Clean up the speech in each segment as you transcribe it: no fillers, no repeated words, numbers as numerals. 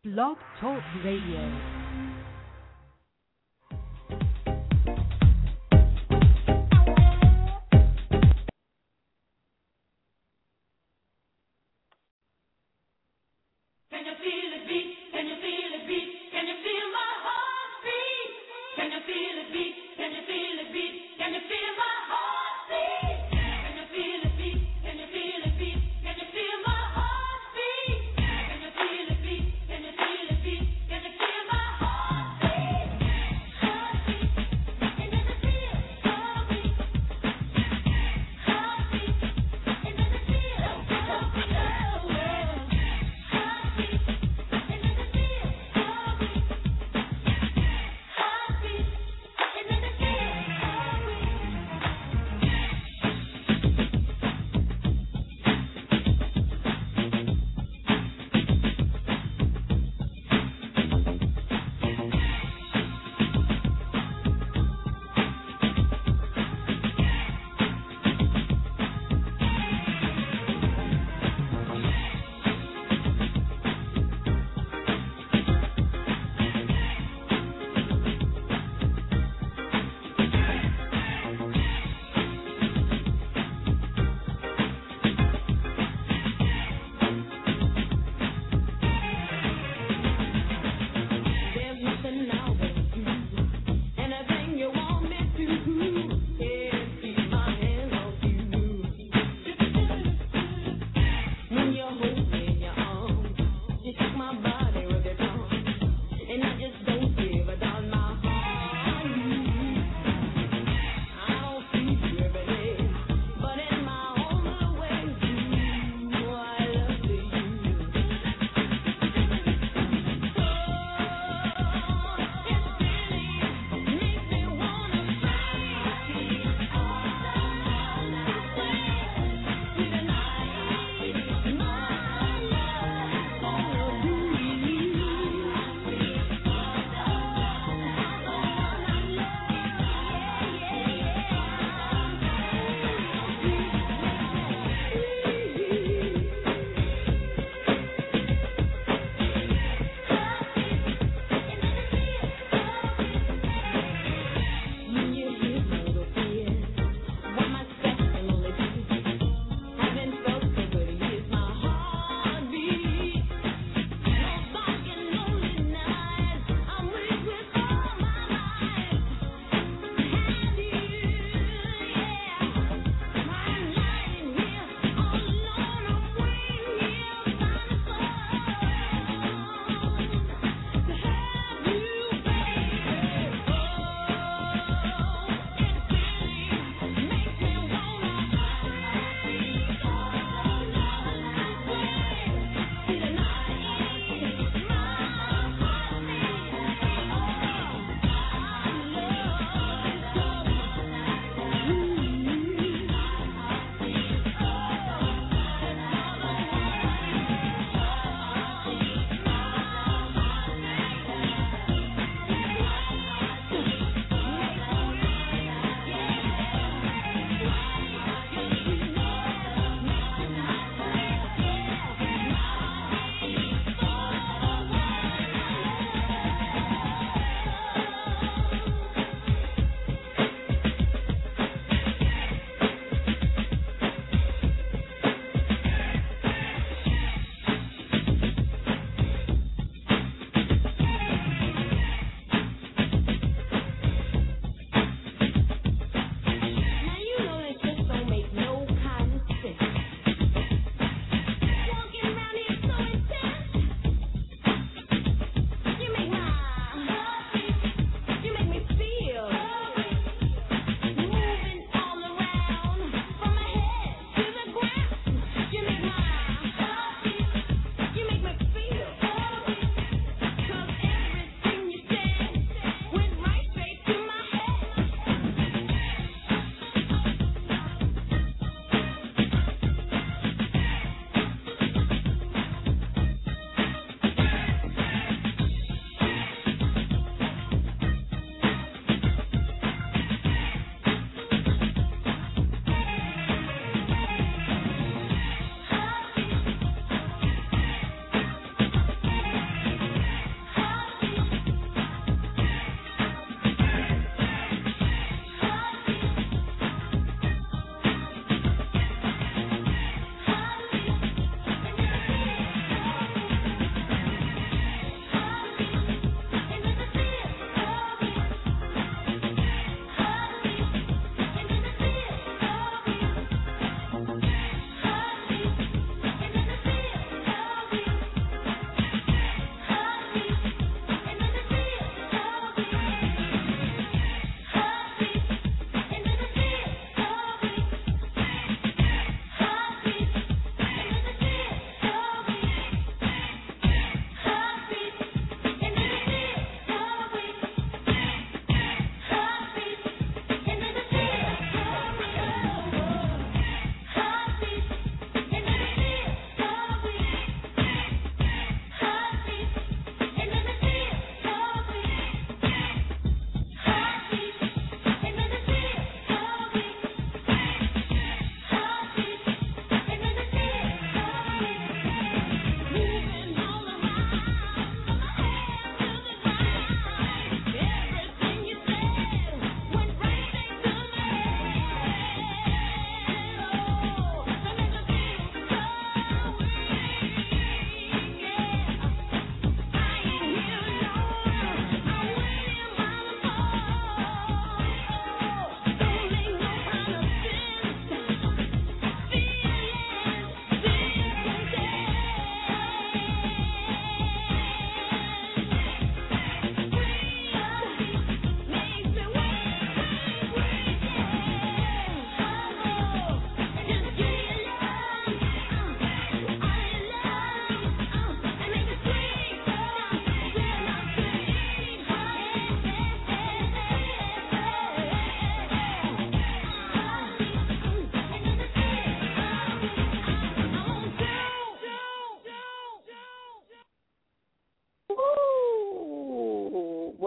Blog Talk Radio. Can you feel it beat?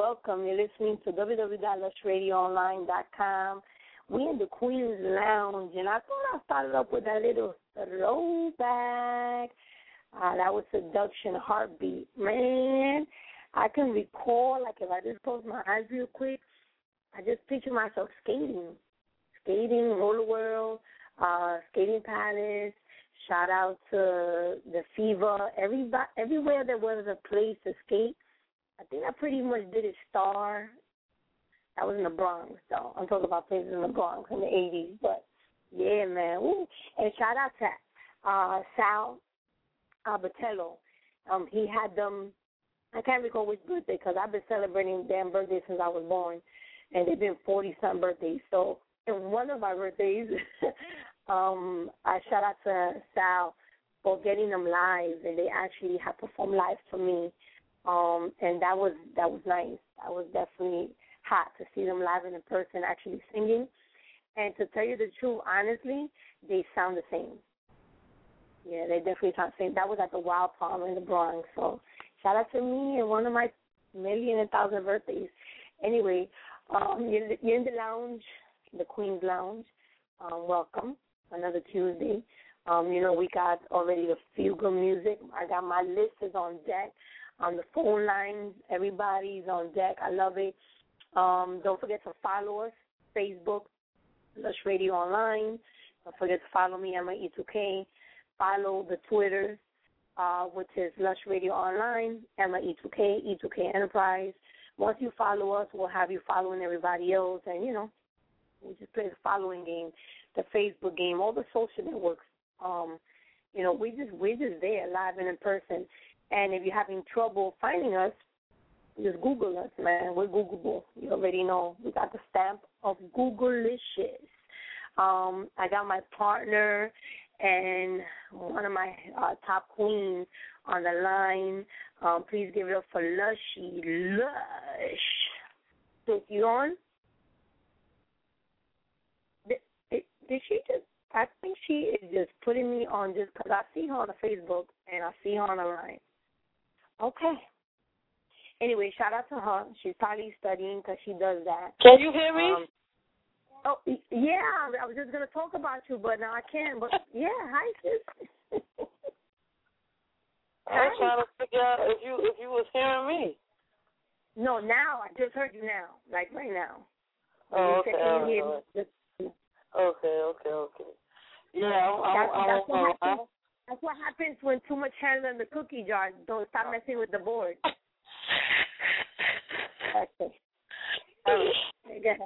welcome. You're listening to www.lushradioonline.com. We in the Queen's Lounge, and I thought I started up with that little throwback. That was Seduction Heartbeat. Man, I can recall, like if I just close my eyes real quick, I just picture myself skating, Roller World, Skating Palace. Shout out to the Fever. Everywhere there was a place to skate, I think I pretty much did it. Star. That was in the Bronx, though. I'm talking about places in the Bronx in the 80s. But, yeah, man. Woo. And shout out to Sal Batello. He had them, I can't recall which birthday because I've been celebrating damn birthdays since I was born. And they've been 40-some birthdays. So, in one of my birthdays, I shout out to Sal for getting them live. And they actually have performed live for me. And that was nice. That was definitely hot to see them live and in person actually singing. And to tell you the truth, honestly, they sound the same. Yeah, they definitely sound the same. That was at the Wild Palm in the Bronx. So shout out to me and one of my million and thousand birthdays. Anyway, you're in the lounge, the Queen's Lounge. Welcome. Another Tuesday. We got already the feel-good music. I got my list is on deck. On the phone lines, everybody's on deck. I love it. Don't forget to follow us, Facebook, Lush Radio Online. Don't forget to follow me, Emma E2K. Follow the Twitter, which is Lush Radio Online, Emma E2K, E2K Enterprise. Once you follow us, we'll have you following everybody else. And, we just play the following game, the Facebook game, all the social networks. We're just there, live and in person. And if you're having trouble finding us, just Google us, man. We're Googleable. You already know. We got the stamp of Googleicious. I got my partner and one of my top queens on the line. Please give it up for Lushy Lush. So you on? Did she just? I think she is just putting me on just because I see her on the Facebook and I see her on the line. Okay. Anyway, shout out to her. She's probably studying because she does that. Can you hear me? Yeah. I was just going to talk about you, but now I can. But, yeah, hi, sis. I was trying to figure out if you was hearing me. No, now. I just heard you now, like right now. Oh, okay. Okay. Yeah, that's what happens when too much hands on the cookie jar. Don't stop messing with the board. Okay. Go ahead.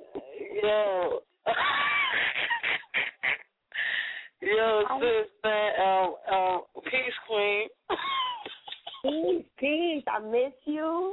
Yo, sis, man, peace, queen. Peace. I miss you.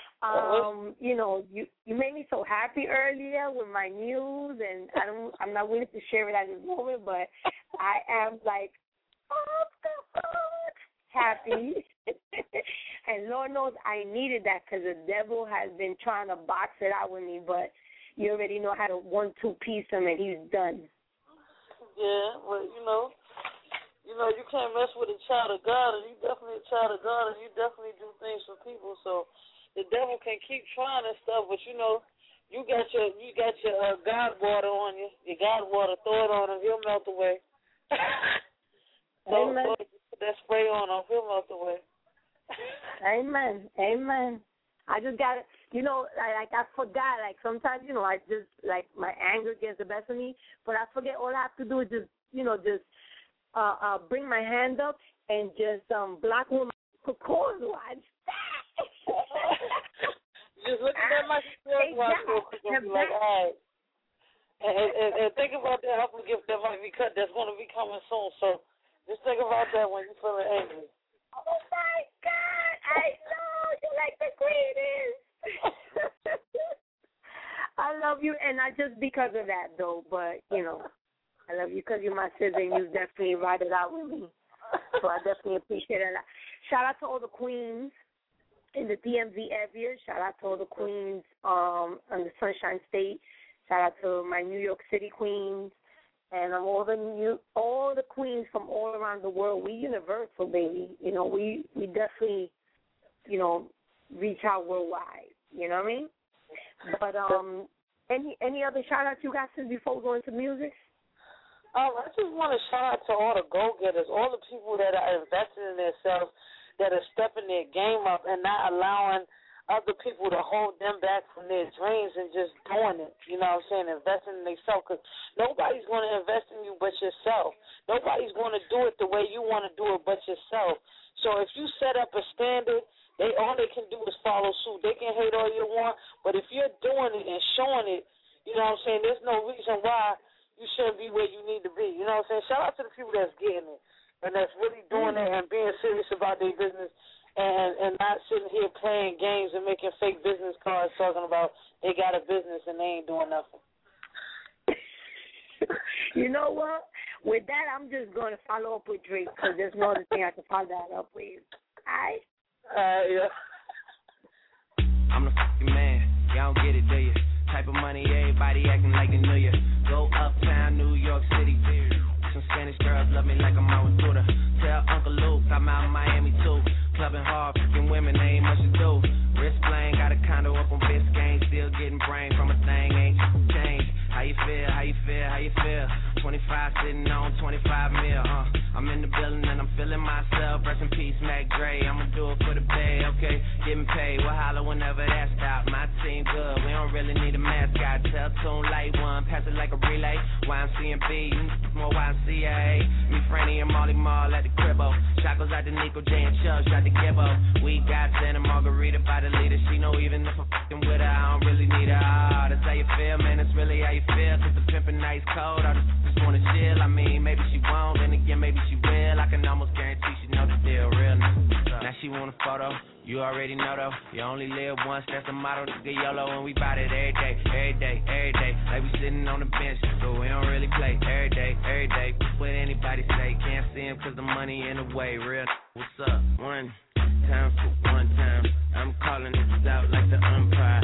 You made me so happy earlier with my news, and I'm not willing to share it at this moment, but I am like, oh, the fuck, happy. And Lord knows I needed that because the devil has been trying to box it out with me, but you already know how to 1-2 piece him, and he's done. Yeah, well, you can't mess with a child of God, and you definitely a child of God, and you definitely do things for people, so the devil can keep trying and stuff, but you got your God water on you. Your God water, throw it on him, he'll melt away. So put that spray on him, he'll melt away. Amen. I just got it. I forgot. Like sometimes, I just my anger gets the best of me, but I forget. All I have to do is just bring my hand up and just block with my cause watch. Just look at that like a watch real quick and be like, all right. And think about that helpful gift that might be cut that's going to be coming soon. So just think about that when you're feeling angry. Oh, my God. I know. You're like the greatest. I love you, and not just because of that, though, but, I love you because you're my sister, and you definitely ride it out with me. So I definitely appreciate it. Shout out to all the queens in the DMV area. Shout out to all the queens on the Sunshine State. Shout out to my New York City queens and all the queens from all around the world. We universal, baby. We definitely, reach out worldwide. You know what I mean? But any other shout-outs you got before we go into music? I just want to shout out to all the go-getters, all the people that are investing in themselves, that are stepping their game up and not allowing other people to hold them back from their dreams and just doing it. You know what I'm saying? Investing in themselves, because nobody's going to invest in you but yourself. Nobody's going to do it the way you want to do it but yourself. So if you set up a standard, all they can do is follow suit. They can hate all you want, but if you're doing it and showing it, you know what I'm saying, there's no reason why you shouldn't be where you need to be. You know what I'm saying? Shout out to the people that's getting it and that's really doing it and being serious about their business and not sitting here playing games and making fake business cards talking about they got a business and they ain't doing nothing. You know what? With that, I'm just going to follow up with Drake because there's no other thing I can follow that up with. All right? Yeah. I'm the fucking man. Y'all don't get it, do you? Type of money, everybody acting like they knew you. Go uptown, New York City. Some Spanish girls love me like I'm out with Buddha. Tell Uncle Luke I'm out in Miami too. Clubbing hard, freaking women, they ain't much to do. Wrist playing, got a condo up on Biscayne. Still getting brain from a thing, ain't changed. How you feel, how you feel, how you feel? 25 sitting on 25 mil, I'm in the building and I'm feeling myself. Rest in peace, Mac Dre, I'ma do it for the bay, okay? Getting paid, we'll holler whenever that stop. My team good, we don't really need a mascot. Tell Tune Light One, pass it like a relay. YMCMB, more YMCA. Me, Franny, and Molly Mall at the cribbo. Chocos out to Nico J and Chubbs, out to Gibbo. We got Santa Margarita by the leader. She know even if I'm fucking with her, I don't really need her. Oh, that's how you feel, man, that's really how you feel. Cause the pimpin' nice cold, I just wanna chill. I mean, maybe she won't, then again, maybe she will. I can almost guarantee she know the deal, real nigga. Now she want a photo, you already know though. You only live once, that's the motto, nigga YOLO. And we bout it every day, every day, every day. Like we sitting on the bench, but we don't really play. Every day, every day. What anybody say, can't see him cause the money in the way, real. What's up? One time for one time. I'm calling it out like the umpire.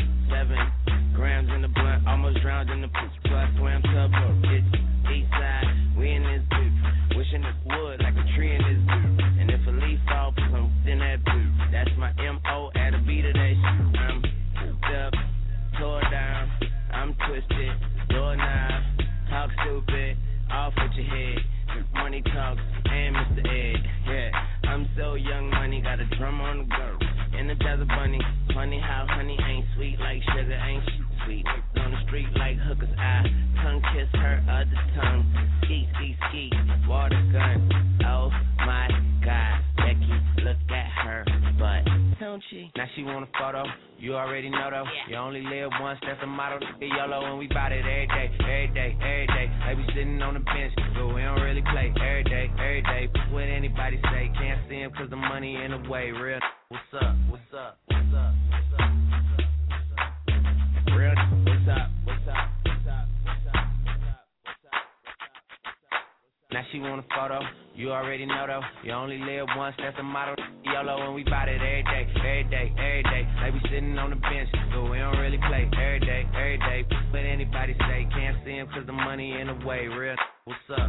7 grams in the blunt, almost drowned in the poop. So I swam tubboat, bitch, east side. We in this boot, wishing it would like a tree in this boot. And if a leaf fall, put some in that boot. That's my M.O. at a beat of that shit. I'm hooked up, tore down, I'm twisted, doorknob, talk stupid, off with your head. Money talks and Mr. Ed, yeah. I'm so young, money got a drum on the go. Energize a bunny, funny how honey ain't sweet like sugar, ain't sweet. On the street like hookers, I tongue kiss her other tongue. Ski, ski, ski, water gun. Oh my God, Becky, look at her butt, don't she? Now she want a photo, you already know though. You only live once, that's the motto, nigga YOLO. And we bout it every day, every day, every day. Like we sitting on the bench, but we don't really play. Every day, every day. What anybody say, can't see him cause the money in the way, real. What's up, what's up, what's up, what's up, what's up, what's up? Real, what's up, what's up, what's up, what's up, what's up, what's up? Now she want a photo, you already know though. You only live once, that's the motto, YOLO. And we bout it every day, every day, every day. Like we sitting on the bench, but we don't really play. Every day, every day. What anybody say, can't see him cause the money in the way, real. What's up?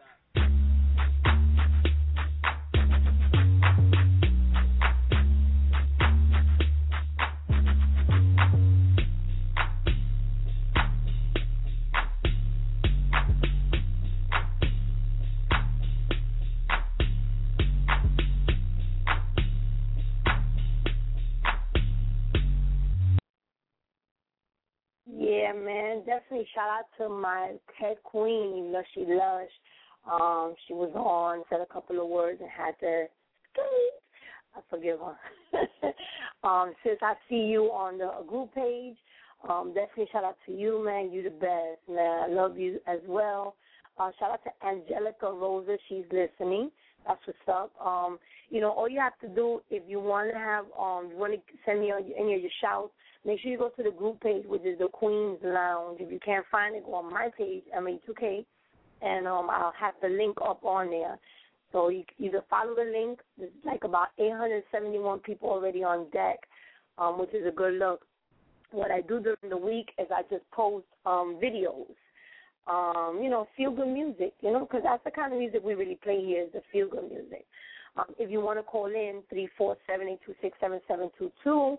Yeah, man, definitely shout out to my head queen, Lushy Lush. She was on, said a couple of words, and had to I forgive her. Since I see you on the group page, definitely shout out to you, man. You the best, man. I love you as well. Shout out to Angelica Rosa. She's listening. That's what's up. All you have to do if you want to have, you want to send me any of your shouts, make sure you go to the group page, which is the Queen's Lounge. If you can't find it, go on my page, MA2K, and I'll have the link up on there. So you either follow the link. There's like about 871 people already on deck, which is a good look. What I do during the week is I just post videos. Feel-good music, because that's the kind of music we really play here is the feel-good music. If you want to call in, 347-826-7722,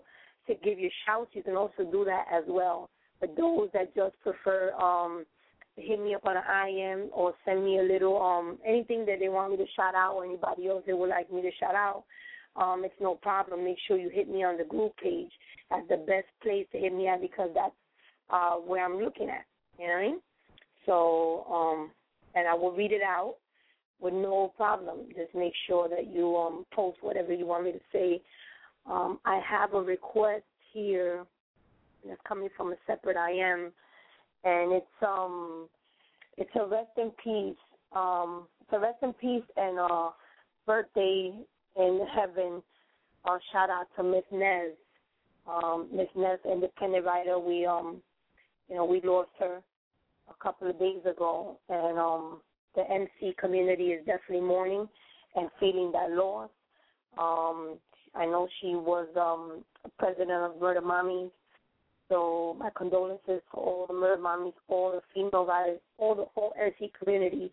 to give you shouts, you can also do that as well. But those that just prefer hit me up on an IM or send me a little anything that they want me to shout out or anybody else they would like me to shout out, it's no problem. Make sure you hit me on the group page. That's the best place to hit me at because that's where I'm looking at. You know what I mean? So, and I will read it out with no problem. Just make sure that you post whatever you want me to say. I have a request here that's coming from a separate IM, and it's a rest in peace. It's a rest in peace and birthday in heaven. Shout out to Miss Nez. Miss Nez, independent writer. We we lost her a couple of days ago, and the MC community is definitely mourning and feeling that loss. I know she was president of Murder Mommies, so my condolences for all the Murder Mommies, all the female writers, all the whole MC community.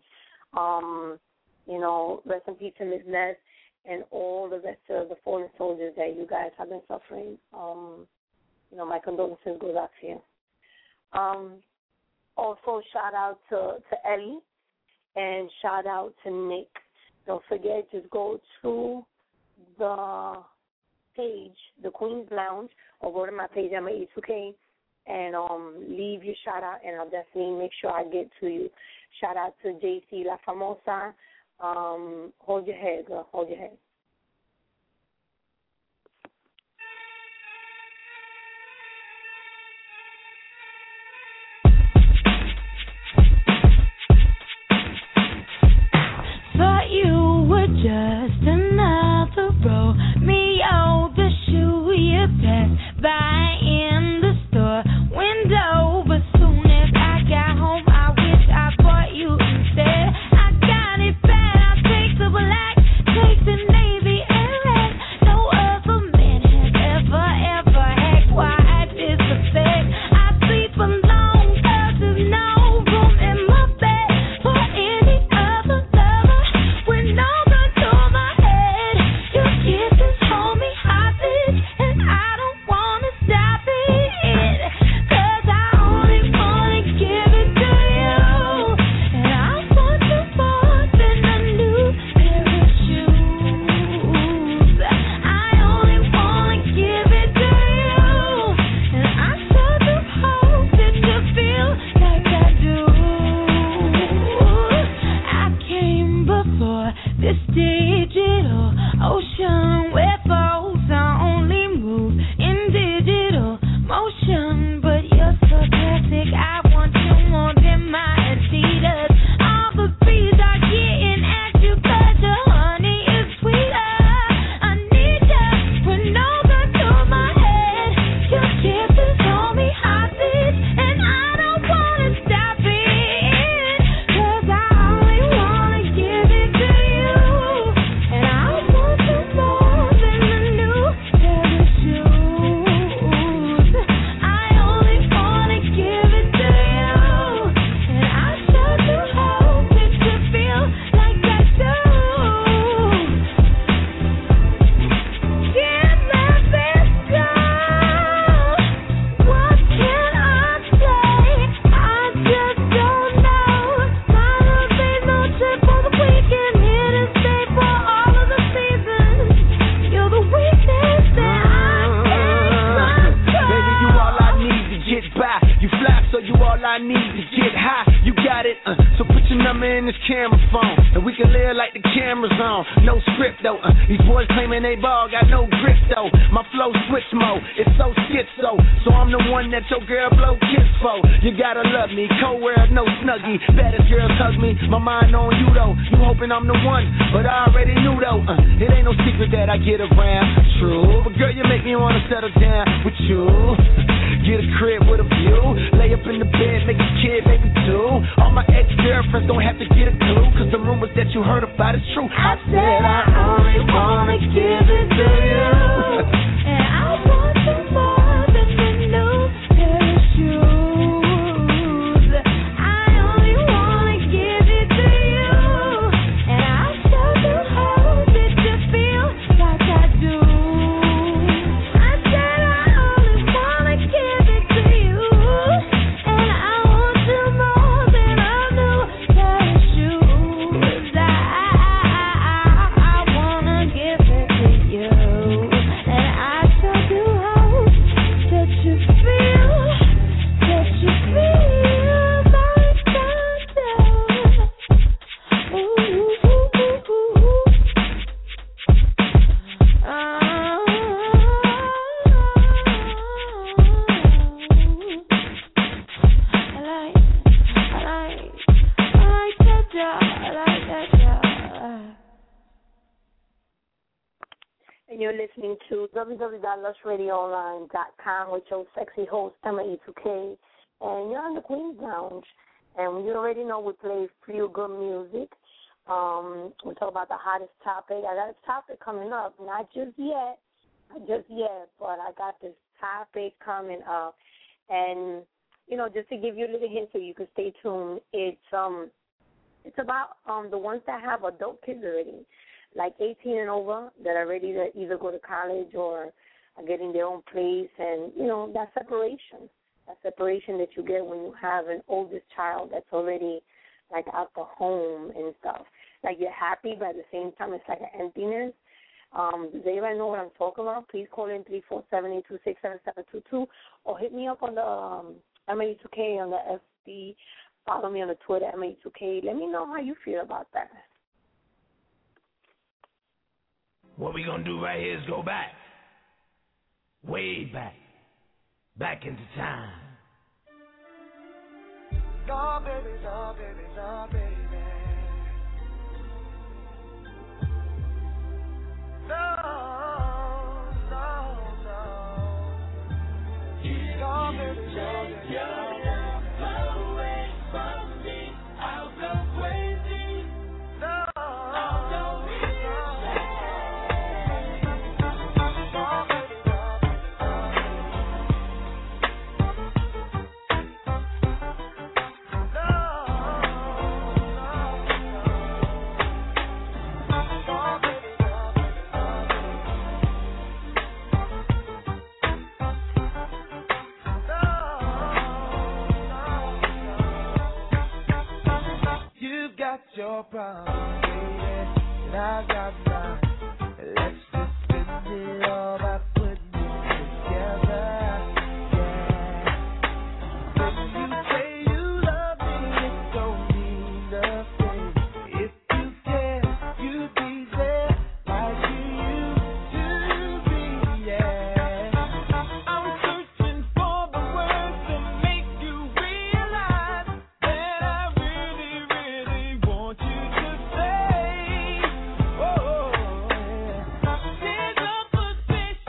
Rest in peace to Ms. Ness and all the rest of the fallen soldiers that you guys have been suffering. My condolences goes out to you. Also, shout out to Eddie and shout out to Nick. Don't forget, just go to the page, the Queen's Lounge, or go to my page, I'm A2K, and leave your shout out, and I'll definitely make sure I get to you. Shout out to JC La Famosa. Hold your head, girl. Hold your head. Thought you were just another Romeo, the shoe you passed by in the store window. But soon as I got home, I wish I bought you instead. I got it bad, I'll take the black, take the navy and red. No other man has ever had quite this effect. I sleep alone 'cause there's no room in my bed for any other lover. With no gun to my head, your kisses hold me hostage, and I don't wanna stop it. 'Cause I only wanna give it to you, and I want you more than a new pair of shoes. I only wanna give it to you, and I sure do hope that you feel like I do. I came before this digital ocean where folks only move in digital motion, but you're so classic. I want you more than my Adidas. All the bees are getting at you 'cause your honey is sweeter. I need you with no gun to my head. Your kisses hold me hostage, and I don't wanna stop it. 'Cause I only wanna give it to you, and I want you more than a new pair of shoes. I only wanna give it to you, and I sure do hope that you feel like I do. Can't let this go. What can I say? I just don't know. My love ain't no trip for the weekend. Here to stay for all of the seasons. You're the weakness that I can't control. Baby, you all I need to get by. You fly, so you all I need to get high. You got it, so put your number in this camera phone, and we can live like the camera's on. No script though, these boys claiming they ball, got no grip though. My flow switch mode, it's so schizo, so I'm the one that your girl blow kiss for. You gotta love me, co-wear, no snuggie. Baddest girls hug me, my mind on you though. You hoping I'm the one, but I already knew though. It ain't no secret that I get around, true. But girl, you make me wanna settle down with you. Get a crib with a view, lay up in the bed, make a kid, maybe two. All my ex-girlfriends don't have to get a clue, 'cause the rumors that you heard about is true. I said I only wanna give it to you, and I want you more than a new pair of shoes. I only wanna give it to you, and I sure do hope that you feel like I do. I said I to www.lushradioonline.com with your sexy host, Emma E2K. And you're on the Queen's Lounge. And you already know we play feel good music. We talk about the hottest topic. I got a topic coming up, not just yet, but I got this topic coming up. And, you know, just to give you a little hint so you can stay tuned, it's about the ones that have adult kids already, like 18 and over, that are ready to either go to college or are getting their own place. And, you know, that separation that you get when you have an oldest child that's already, like, out the home and stuff. Like, you're happy, but at the same time, it's like an emptiness. Does anybody know what I'm talking about? Please call in 347-826-7722 or hit me up on the MA2K on the FB. Follow me on the Twitter, MA2K. Let me know how you feel about that. What we gonna do right here is go back. Way back. Back into time. No, baby, no, baby, no, baby. No, no, no. You take your love away from me. I'll go crazy. No, I'll go your problem, baby, and I got mine. Let's just spend it all by putting it together. Yeah. When you say you love me, it don't mean nothing. If you care, you be there like you used to be. Yeah. I'm searching for the words to make you realize that I really want you to stay. Oh, yeah. There's a position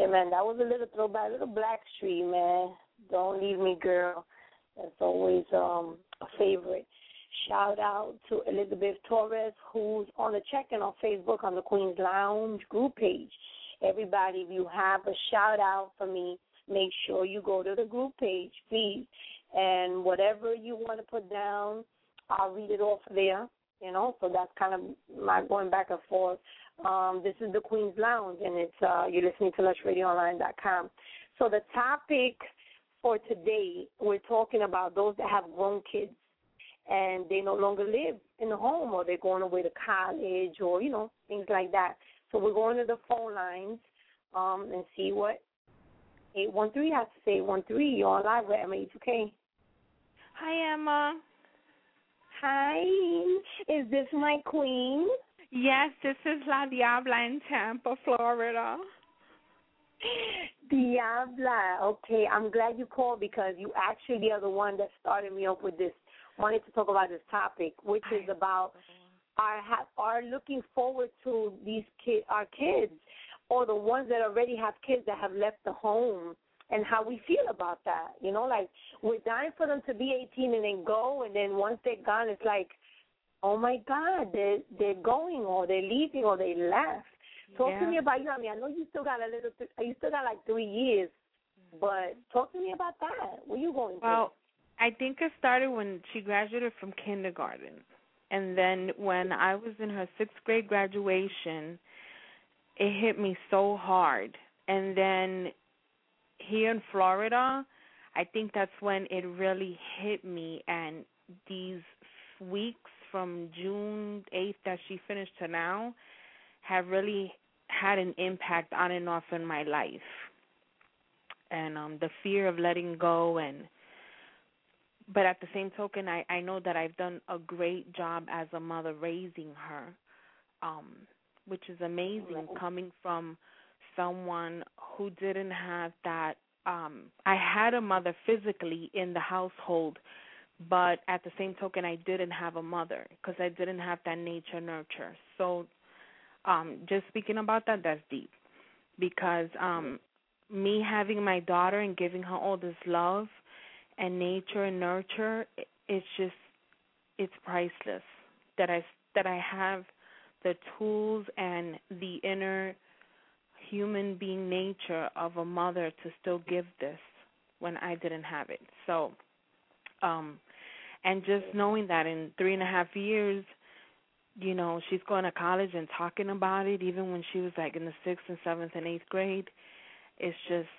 man, that was a little throwback, a little Blackstreet, man. Don't Leave Me, Girl. That's always a favorite. Shout out to Elizabeth Torres, who's on the check-in on Facebook on the Queen's Lounge group page. Everybody, if you have a shout-out for me, make sure you go to the group page, please. And whatever you want to put down, I'll read it off there, you know. So that's kind of my going back and forth. This is the Queen's Lounge, and it's you're listening to LushRadioOnline.com. So the topic for today, we're talking about those that have grown kids and they no longer live in the home, or they're going away to college, or, you know, things like that. So we're going to the phone lines and see what 813 has to say. 813, you're on live with MA2K. Hi, Emma. Hi. Is this my queen? Yes, this is La Diabla in Tampa, Florida. Diabla. Okay, I'm glad you called because you actually are the one that started me up with this. Wanted to talk about this topic, which is about our looking forward to our kids, or the ones that already have kids that have left the home, and how we feel about that. You know, like we're dying for them to be 18 and then go, and then once they're gone, it's like, oh my God, they're going, or they're leaving, or they left. Talk to me about you. I mean, I know you still got you still got like 3 years, but talk to me about that. What are you going through? Well, I think it started when she graduated from kindergarten. And then when I was in her 6th grade graduation, it hit me so hard. And then here in Florida, I think that's when it really hit me. And these weeks from June 8th that she finished to now have really had an impact on and off in my life. And the fear of letting go, but at the same token, I know that I've done a great job as a mother raising her, which is amazing coming from someone who didn't have that. I had a mother physically in the household, but at the same token, I didn't have a mother because I didn't have that nature nurture. So just speaking about that, that's deep because me having my daughter and giving her all this love and nature and nurture, it's priceless. That I have the tools and the inner human being nature of a mother to still give this when I didn't have it. So, and just knowing that in 3.5 years, you know, she's going to college and talking about it, even when she was like in the 6th and 7th and 8th grade, it's just,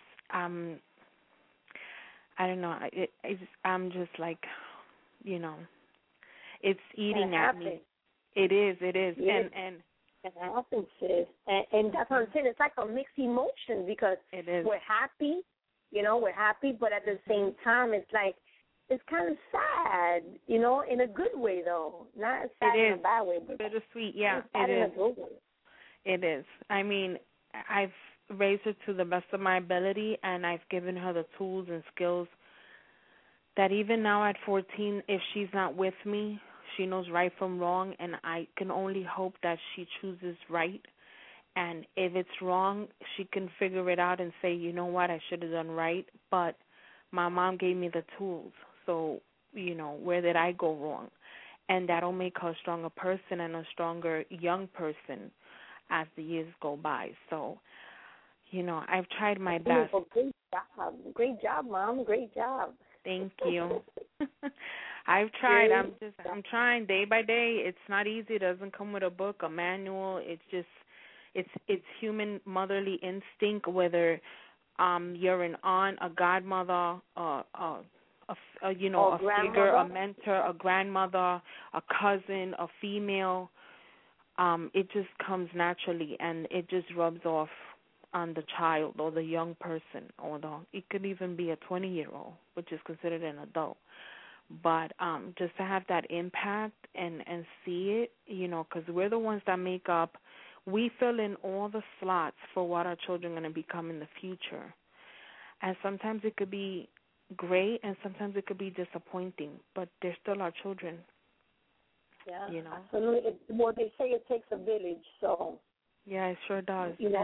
I don't know. I'm just like, you know, it's eating at me. It is. Yeah. And it happens, sis. And that's what I'm saying. It's like a mixed emotion because we're happy, you know, but at the same time, it's like, it's kind of sad, you know, in a good way, though. Not sad in a bad way. But bittersweet, yeah, it is. In a good way. It is. I mean, I've raised her to the best of my ability, and I've given her the tools and skills that even now at 14, if she's not with me, she knows right from wrong, and I can only hope that she chooses right. And if it's wrong, she can figure it out and say, you know what, I should have done right, but my mom gave me the tools. So, you know, where did I go wrong? And that'll make her a stronger person and a stronger young person as the years go by. So, you know, I've tried my best. Great job, Mom. Great job. Thank you. I've tried. I'm trying day by day. It's not easy. It doesn't come with a book, a manual. It's just, it's human motherly instinct, whether you're an aunt, a godmother, a figure, a mentor, a grandmother, a cousin, a female. It just comes naturally, and it just rubs off on the child or the young person, or it could even be a 20-year-old, which is considered an adult. But just to have that impact and see it, you know, because we're the ones that make up, we fill in all the slots for what our children are going to become in the future. And sometimes it could be great, and sometimes it could be disappointing, but they're still our children. Yeah, you know? Absolutely. Well, they say it takes a village, so. Yeah, it sure does. You know,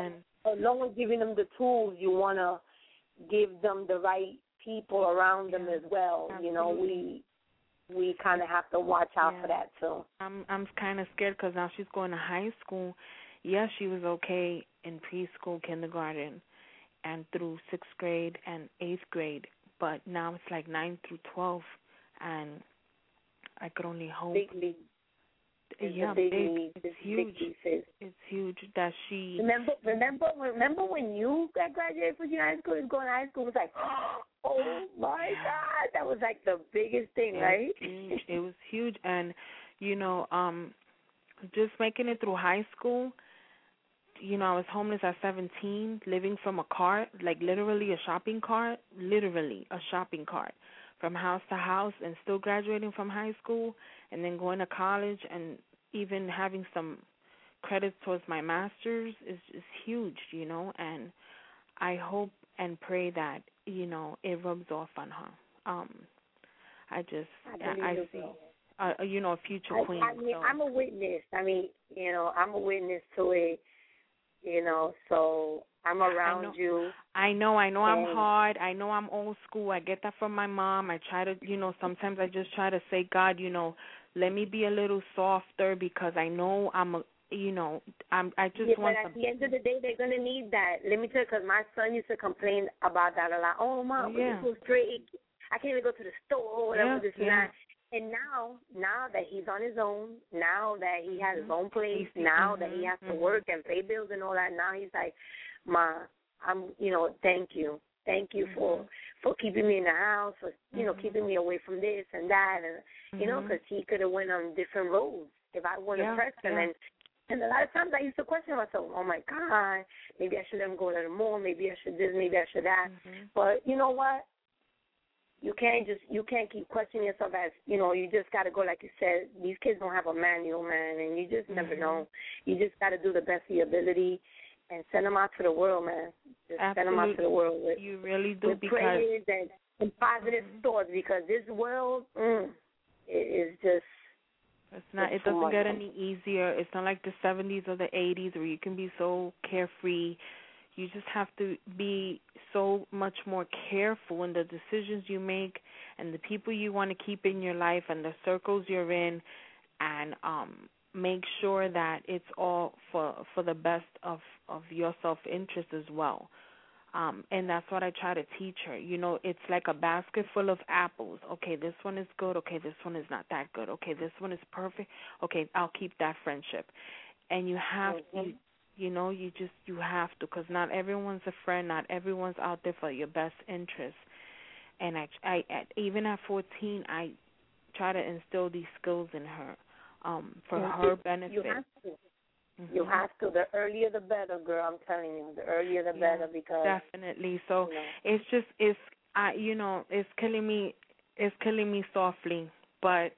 along with giving them the tools, you want to give them the right people around them as well. Absolutely. You know, we kind of have to watch out for that too. I'm kind of scared because now she's going to high school. Yes, she was okay in preschool, kindergarten, and through 6th grade and 8th grade, but now it's like 9 through 12, and I could only hope. Big league. Yeah, big. It's huge. It's huge that she. Remember when you got graduated from high school and going to high school? It was like, oh my God, that was like the biggest thing, right? Huge. It was huge, and you know, just making it through high school. You know, I was homeless at 17, living from a cart, like literally a shopping cart, from house to house, and still graduating from high school, and then going to college, and even having some credits towards my master's is huge, you know, and I hope and pray that, you know, it rubs off on her. I see, you know, a future queen. I mean, so. I'm a witness. I mean, you know, I'm a witness to it, you know, so I'm around you. I know I'm hard. I know I'm old school. I get that from my mom. I try to, you know, sometimes I just try to say, God, you know, let me be a little softer because I know I just want. But at the end of the day, they're gonna need that. Let me tell you, because my son used to complain about that a lot. Oh, Mom, you're so straight. I can't even go to the store. Whatever this and that. And now that he's on his own, now that he has his own place, now that he has to work and pay bills and all that, now he's like, Ma, I'm, you know, thank you for keeping me in the house, for you know, keeping me away from this and that, and you know, because he could have went on different roads if I wouldn't have pressed him. And a lot of times I used to question myself, oh my God, maybe I should let him go a little more, maybe I should this, maybe I should that. But you know what? You can't keep questioning yourself as, you know, you just got to go, like you said, these kids don't have a manual, man, and you just never know. You just got to do the best of your ability and send them out to the world, man. Just send them out to the world with, you really do, with prayers and positive thoughts, because this world is just, it doesn't get any easier. It's not like the 70s or the 80s where you can be so carefree. You just have to be so much more careful in the decisions you make and the people you want to keep in your life and the circles you're in, and make sure that it's all for the best of your self-interest as well. And that's what I try to teach her. You know, it's like a basket full of apples. Okay, this one is good. Okay, this one is not that good. Okay, this one is perfect. Okay, I'll keep that friendship. And you have to. You know, you have to, because not everyone's a friend. Not everyone's out there for your best interest. And I even at 14, I try to instill these skills in her for her benefit. You have to. You have to. The earlier the better, girl. I'm telling you, the earlier the better, because definitely. So it's killing me. It's killing me softly, but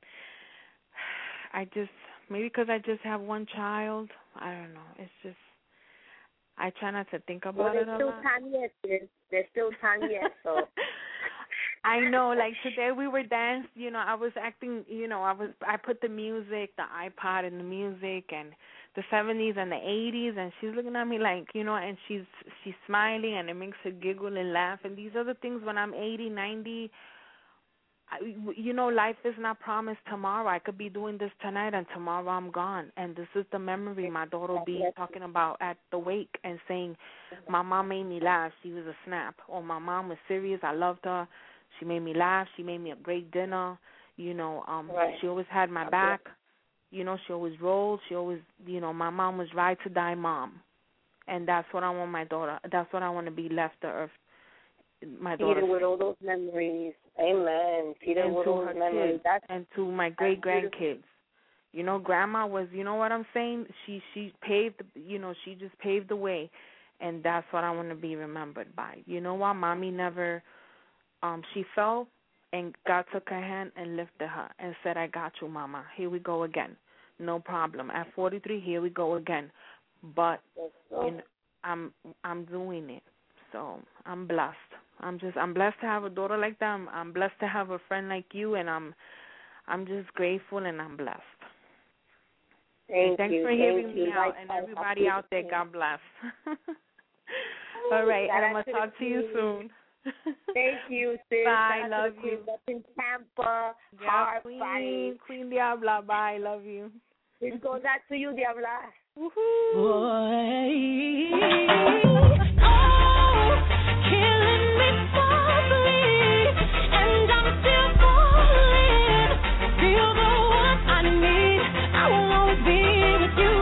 maybe because I just have one child. I don't know. It's just, I try not to think about it a lot. There's still time yet, sis. There's still time yet, so. I know, like today we were dancing, you know, I was acting, you know, I put the music, the iPod and the music and the 70s and the 80s, and she's looking at me like, you know, and she's smiling, and it makes her giggle and laugh. And these are the things when I'm 80, 90, you know, life is not promised tomorrow. I could be doing this tonight and tomorrow I'm gone. And this is the memory my daughter will be talking about at the wake and saying, my mom made me laugh. She was a snap. Or my mom was serious. I loved her. She made me laugh. She made me a great dinner. You know, she always had my back. You know, she always rolled. She always, you know, my mom was ride to die mom. And that's what I want my daughter. That's what I want to be left to earth. My daughter. Feed her with all those memories. Amen. Feed her with all those memories. And to my great grandkids. You know, Grandma was, you know what I'm saying? She paved, you know, she just paved the way, and that's what I want to be remembered by. You know what? Mommy never, she fell, and God took her hand and lifted her and said, I got you, Mama. Here we go again. No problem. At 43, here we go again. But you know, I'm doing it. So I'm blessed. I'm blessed to have a daughter like that. I'm blessed to have a friend like you, and I'm just grateful and I'm blessed. Thanks for hearing me out, and everybody out there, God bless. All right, Shout I'm out going to talk to you queen. soon. Thank you, sis. Bye, Shout out love to the queen you. up in Tampa. Yeah, Hard fight. Queen Diabla, bye, love you. This goes out to you, Diabla. Killing me softly, and I'm still falling. Feel the one I need. I will always be with you.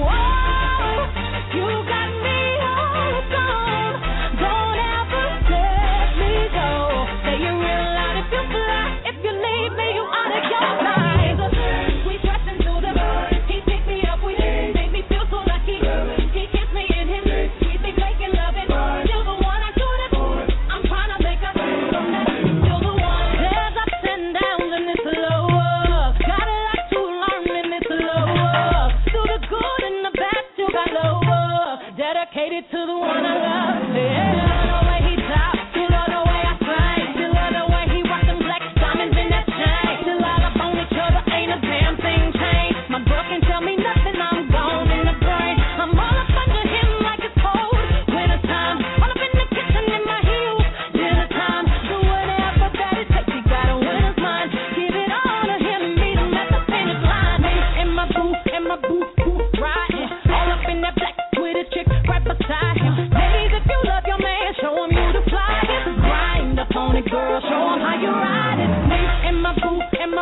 Oh, you got me hooked on. Don't ever let me go. Say you're real loud if you fly. If you leave me, you out of your mind. We dress into the bird. He picked me up. We make me feel so lucky. He kissed me in his sweet, me making love it. Still the one I do this. I'm trying to make up from that. Still the one. There's ups and downs and it's lower. Got a lot to learn and it's lower. Through the good and the bad, still got lower. Dedicated to the one I love. Yeah. The way he talks, still love the way I sing. Still love the way he rock them black diamonds in that chain. Still all up on each other, ain't a damn thing changed. My girl can tell me nothing, I'm gone in the brain. I'm all up under him like it's cold. Winter time, all up in the kitchen in my heels. Dinner time, do whatever that it takes. He got a winner's mind. Give it all to him and meet him at the finish line. Me and my boo, riding. All up in that black with a chick right beside him. Ladies, if you love your man, show him you the flyest. Grind up on it, girl, show him how you ride it. Me and my boo,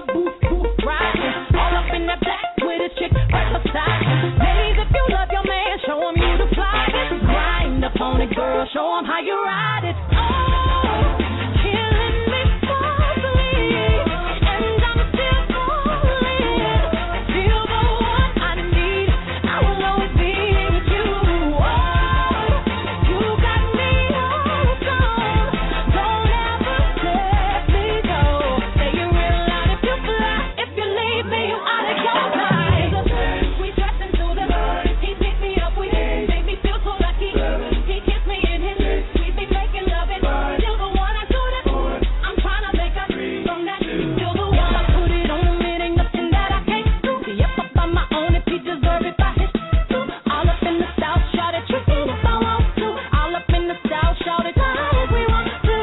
riding. All up in that black with a chick right beside him. Ladies, if you love your man, show him you the flyest. Grind up on it, girl, show him how you ride it. Oh, killing me softly, and I'm still falling. Feel the one I need. I will always be with you. Oh, you got me hooked on. Don't ever let me go. Say you're real loud if you fly. If you leave me, you out of your mind. We dress into the bird. He picked me up. We made me feel so lucky. He kissed me in his sweet, me making love it. Still the one I do this. I'm trying to make up from that. Still the one I put it on him. It ain't nothing that I can't do. Yep, up on my own if he deserve it by his too. All up in the south, shout it, trick it if I want to. All up in the south, shout it, if we want to.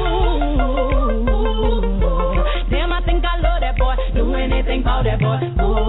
Damn, I think I love that boy. Do anything for that boy.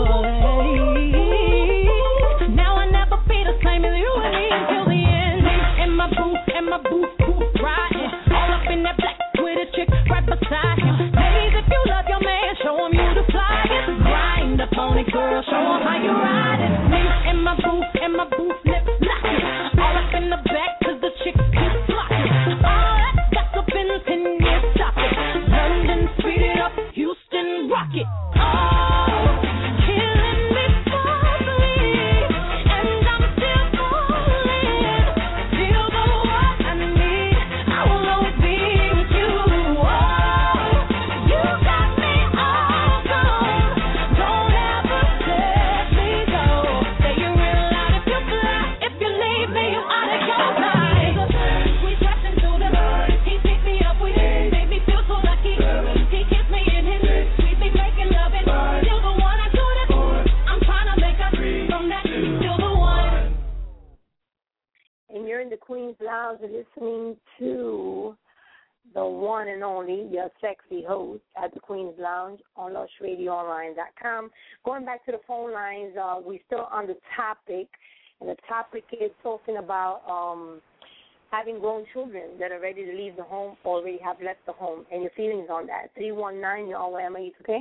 Now I never be the same as you and me until the end. And my boo, riding. All up in that black with a chick right beside him. Ladies, if you love your man, show him you the flyest. Grind up on it, girl, show him how you ride it. Me and my boo, lips locking. All up in the back, cause the chick is flocking. All that gossip in 10 years, stop it. London, speed it up, Houston, rock it. Oh, killing me softly, and I'm still falling. Feel the one I need. I will always be with you. Oh, you got me all gone. Don't ever let me go. Say you're real loud if you fly. If you leave me, you out of your mind. We dress into the bird. He picked me up. We made me feel so lucky. He kissed me in his sweet, me making love it. Still the one I do this. I'm trying to make up from that. Still the one. And you're in the Queen's Lounge listening to the one and only, your sexy host at the Queen's Lounge on LushRadioOnline.com. Going back to the phone lines, we're still on the topic, and the topic is talking about having grown children that are ready to leave the home or already have left the home, and your feelings on that. 319, you're on MAE, okay?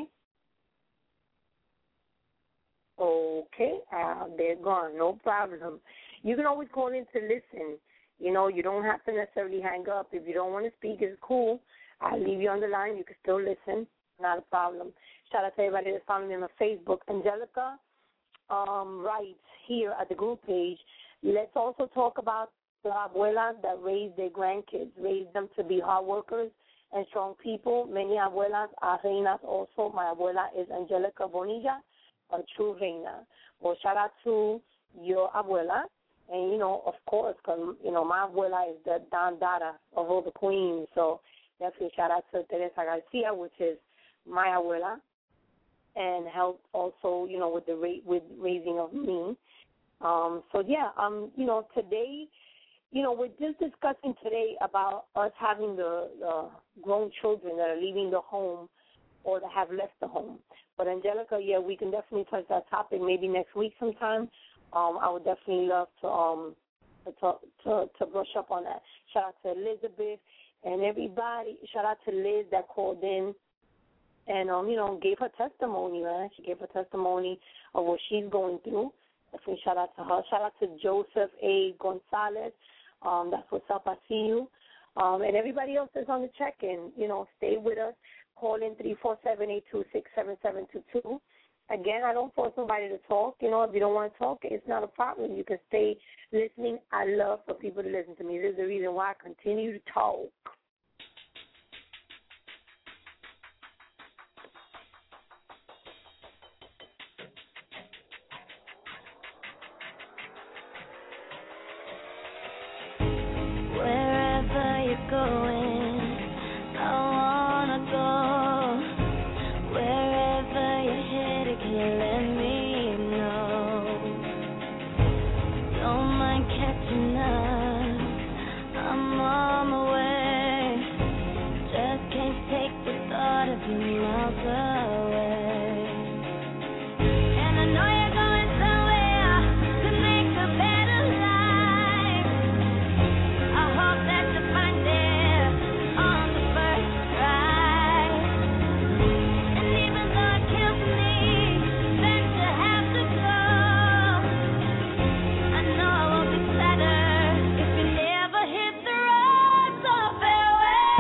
Okay, they're gone, no problem. You can always call in to listen. You know, you don't have to necessarily hang up. If you don't want to speak, it's cool. I'll leave you on the line. You can still listen. Not a problem. Shout out to everybody that's following me on Facebook. Angelica writes here at the group page, let's also talk about the abuelas that raise their grandkids, raise them to be hard workers and strong people. Many abuelas are reinas also. My abuela is Angelica Bonilla, a true reina. Well, shout out to your abuela. And, you know, of course, because, you know, my abuela is the Don Dada of all the queens. So definitely shout out to Teresa Garcia, which is my abuela, and helped also, you know, with raising of me. So, yeah, you know, today we're just discussing today about us having the grown children that are leaving the home or that have left the home. But Angelica, yeah, we can definitely touch that topic maybe next week sometime. I would definitely love to brush up on that. Shout out to Elizabeth and everybody. Shout out to Liz that called in and gave her testimony, man. She gave her testimony of what she's going through. Definitely shout out to her. Shout out to Joseph A. Gonzalez. That's what's up. I see you. And everybody else that's on the check-in, stay with us. Call in 347-826-7722. Again, I don't force nobody to talk. If you don't want to talk, it's not a problem. You can stay listening. I love for people to listen to me. This is the reason why I continue to talk. Wherever you're going, I wanna go. Wherever you're headed, can you let me know? Don't mind catching up, I'm on my way. Just can't take the thought of you miles away. And I know you're going somewhere to make a better life. I hope that you find it on the first try. And even though it kills me that you have to go, I know I won't be sadder if you never hit the road. So farewell.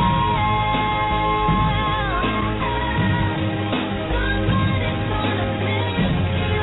Somebody's gonna miss you.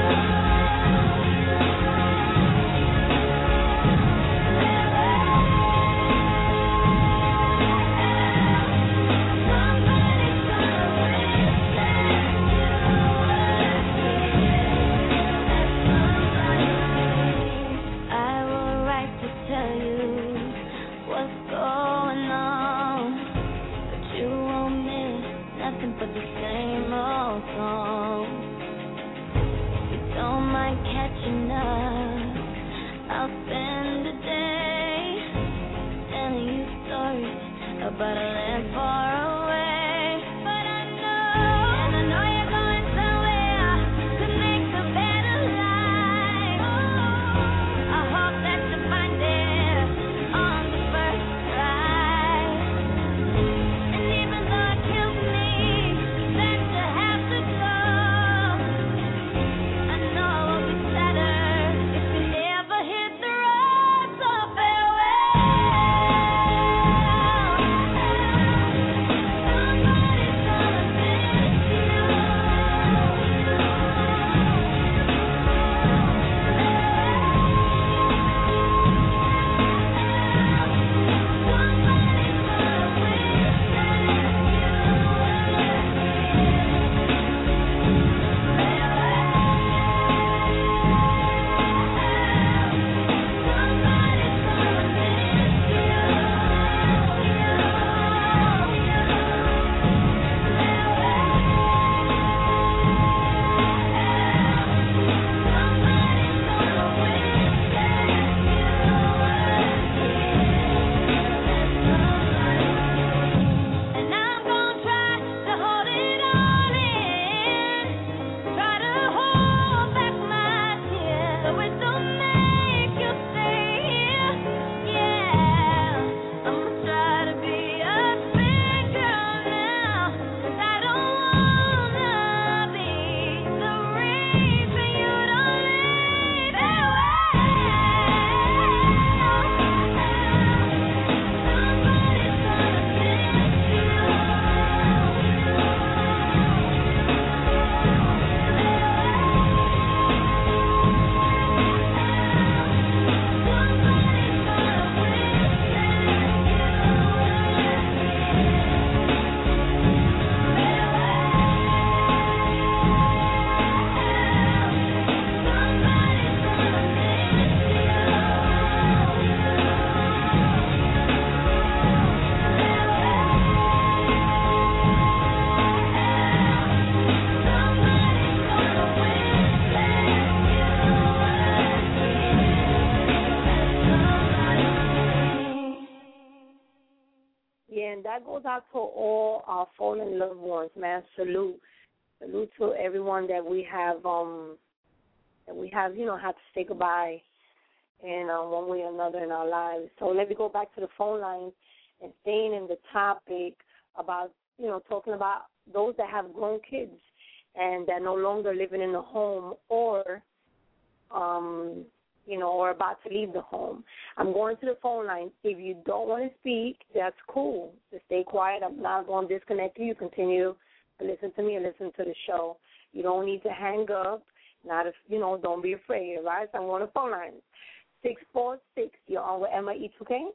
I will write to tell you what's going on, but you won't miss nothing but the same old song. If you don't mind catching up, I'll spend the day telling you stories about a land far away. But I know you're going somewhere to make a better life. I hope that you find it on the first try. And even though it kills me that you have to go, I know I won't be sadder if you never hit the road. So farewell. Yeah, and that goes out to all our fallen loved ones, man. Salute to everyone that we have, had to say goodbye in one way or another in our lives. So let me go back to the phone lines and staying in the topic about, talking about those that have grown kids and that no longer living in the home or, or about to leave the home. I'm going to the phone line. If you don't want to speak, that's cool. Just stay quiet. I'm not going to disconnect you. You continue to listen to me and listen to the show. You don't need to hang up. Don't be afraid, right? So I'm on the phone line. 646, you're on with Emma E2K.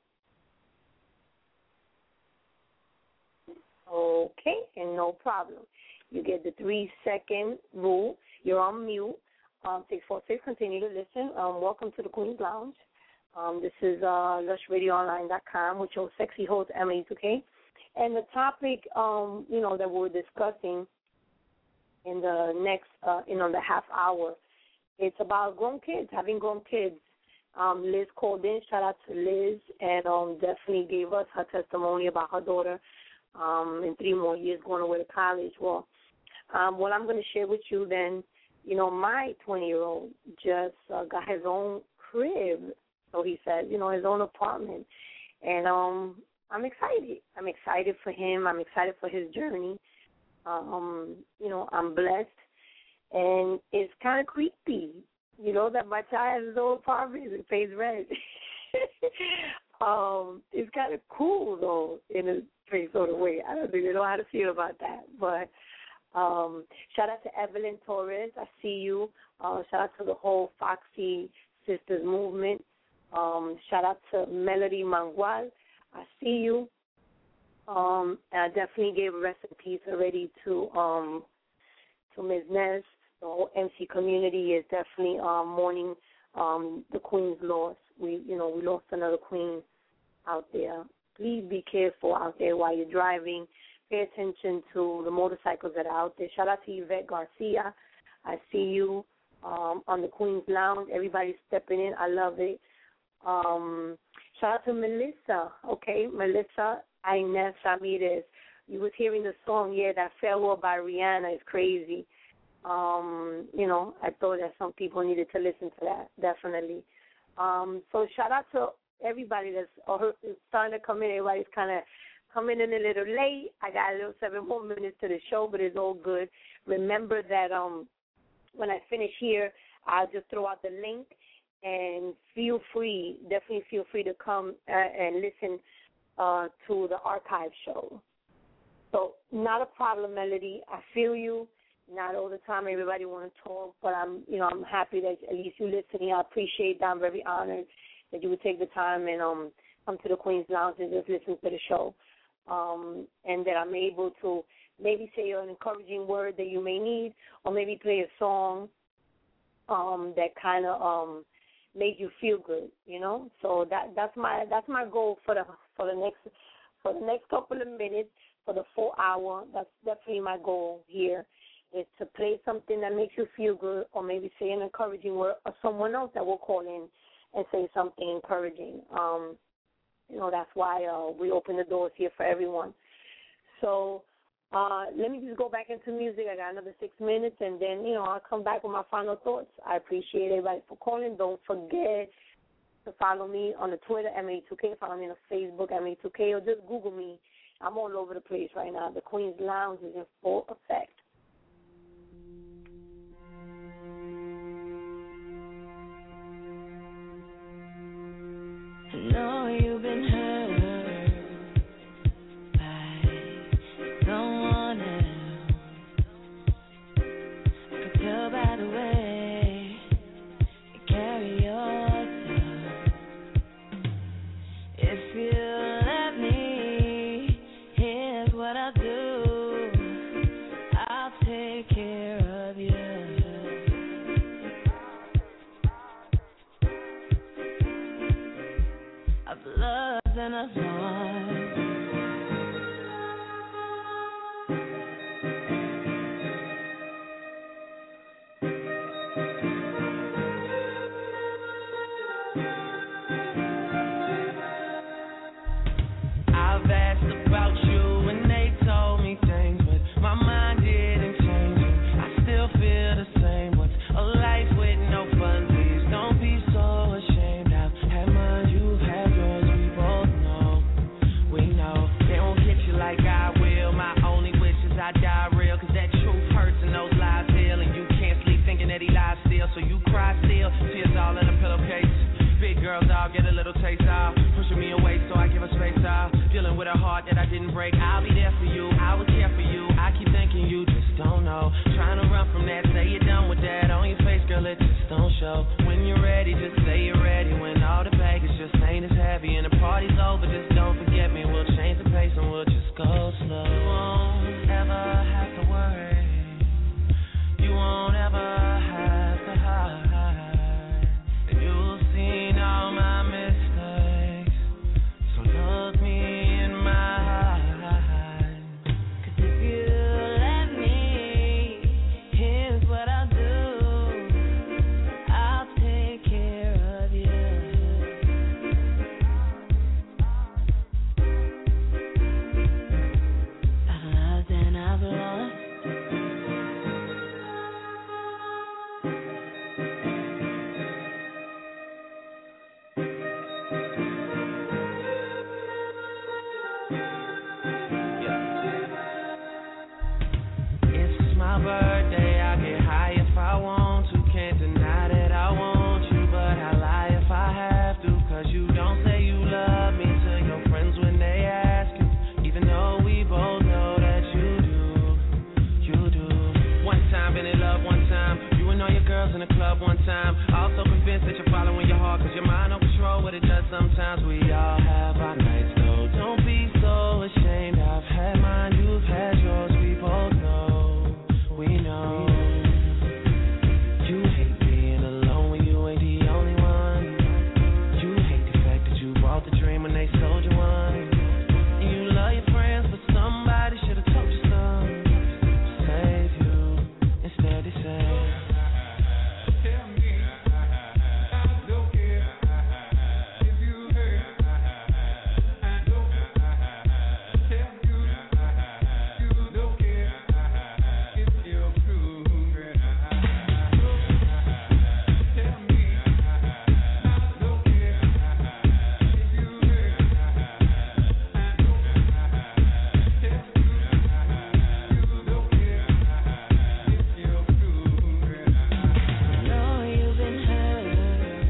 Okay, and no problem. You get the 3-second rule. You're on mute. 646, continue to listen. Welcome to the Queen's Lounge. This is LushRadioOnline.com with your sexy host, Emma E2K. And the topic, that we're discussing in the next, the half hour, it's about grown kids, having grown kids. Liz called in. Shout out to Liz, and definitely gave us her testimony about her daughter in 3 more years going away to college. Well, what I'm going to share with you then, my 20-year-old just got his own crib, so he said, his own apartment. And I'm excited. I'm excited for him. I'm excited for his journey. I'm blessed. And it's kind of creepy, that my child has his own apartment and pays rent. It's kind of cool, though, in a strange sort of way. I don't really know how to feel about that. But shout out to Evelyn Torres. I see you. Shout out to the whole Foxy Sisters movement. Shout out to Melody Mangual. I see you. I definitely gave a rest in peace already to Ms. Ness. The whole MC community is definitely mourning the Queen's loss. We lost another Queen out there. Please be careful out there while you're driving. Pay attention to the motorcycles that are out there. Shout out to Yvette Garcia. I see you on the Queen's Lounge. Everybody's stepping in. I love it. Shout out to Melissa. Okay, Melissa Inez Ramirez. You was hearing the song, that Farewell by Rihanna is crazy. I thought that some people needed to listen to that, definitely. So shout out to everybody that's starting to come in. Everybody's kind of coming in a little late. I got a little 7 more minutes to the show, but it's all good. Remember that when I finish here, I'll just throw out the link, and definitely feel free to come and listen to the archive show. So not a problem, Melody. I feel you. Not all the time everybody want to talk, but I'm happy that at least you're listening. I appreciate that. I'm very honored that you would take the time and come to the Queen's Lounge and just listen to the show, and that I'm able to maybe say an encouraging word that you may need, or maybe play a song that kind of made you feel good. So that's my goal for the next couple of minutes, for the full hour. That's definitely my goal here. Is to play something that makes you feel good, or maybe say an encouraging word, or someone else that will call in and say something encouraging. That's why we open the doors here for everyone. So let me just go back into music. I got another 6 minutes, and then, I'll come back with my final thoughts. I appreciate everybody for calling. Don't forget to follow me on the Twitter, MA2K. Follow me on the Facebook, MA2K, or just Google me. I'm all over the place right now. The Queen's Lounge is in full effect. I know you've been hurt by someone else. I could tell by the way you carry yourself. If you let me, here's what I'll do. I'll take care of you. I've loved and I've lost. I've asked about heart that I didn't break. I'll be there for you, I will care for you. I keep thinking you just don't know. Trying to run from that, say you're done with that. On your face, girl, it just don't show. When you're ready, just say you're ready. When all the baggage just ain't as heavy and the party's over, just don't forget me. We'll change the pace and we'll just go slow. You won't ever have to worry. You won't ever have to hide. And you'll see all my mistakes. So look me in my eyes. 'Cause if you let me, here's what I'll do. I'll take care of you. I've loved and I've lost. It's my birthday, I get high if I want to. Can't deny that I want you, but I lie if I have to. 'Cause you don't say you love me to your friends when they ask you. Even though we both know that you do, you do. One time, been in love one time. You and all your girls in the club one time. Also convinced that you're following your heart, 'cause your mind don't control what it does sometimes. We all have our nights though. Don't be so ashamed. I've had mine, you've had yours. We both know, we know. You hate being alone when you ain't the only one. You hate the fact that you bought the dream when they sold you one. And you love your friends, but somebody should've told you something to save you. Instead they say, tell me, I don't care if you hurt. I don't tell you, you don't care if you're true. Tell me, I don't care if you hurt. I don't tell you, you don't care if you're true. I know you've been hurt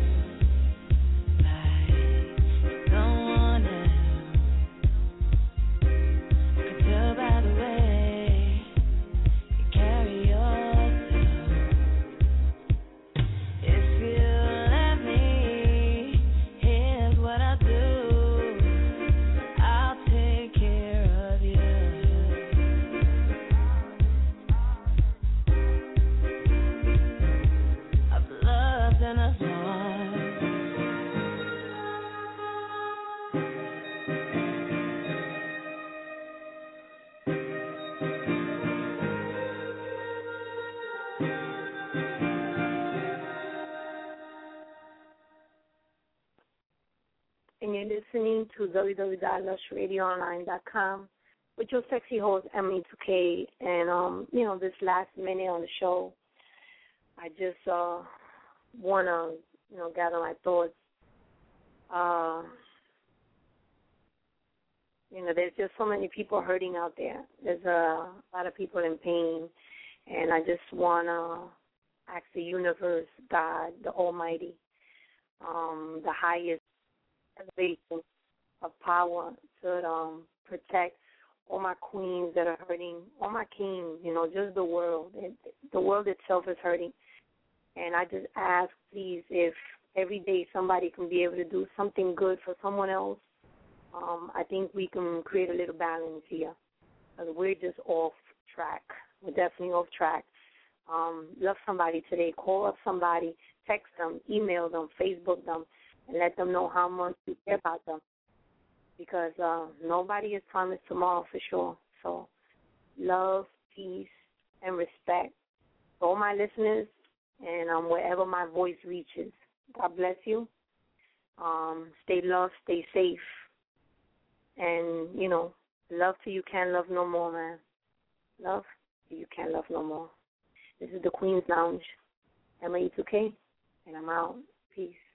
by someone else. I could tell by the way you carry yourself. If you let me, here's what I'll do. I'll take care of you. I've loved and I've lost. And you're listening to www.lushradioonline.com with your sexy host, Emily2K. And, this last minute on the show, I just want to, gather my thoughts. There's just so many people hurting out there. There's a lot of people in pain. And I just want to ask the universe, God, the Almighty, the highest elevation of power to protect all my queens that are hurting, all my kings, just the world. The world itself is hurting. And I just ask, please, if every day somebody can be able to do something good for someone else, I think we can create a little balance here. Because we're just off track. We're definitely off track. Love somebody today. Call up somebody, text them, email them, Facebook them, and let them know how much you care about them. Because nobody is promised tomorrow for sure. So love, peace, and respect to all my listeners and wherever my voice reaches. God bless you. Stay loved, stay safe. And, love till you can't love no more, man. Love till you can't love no more. This is the Queen's Lounge. Emily2K, and I'm out. Peace.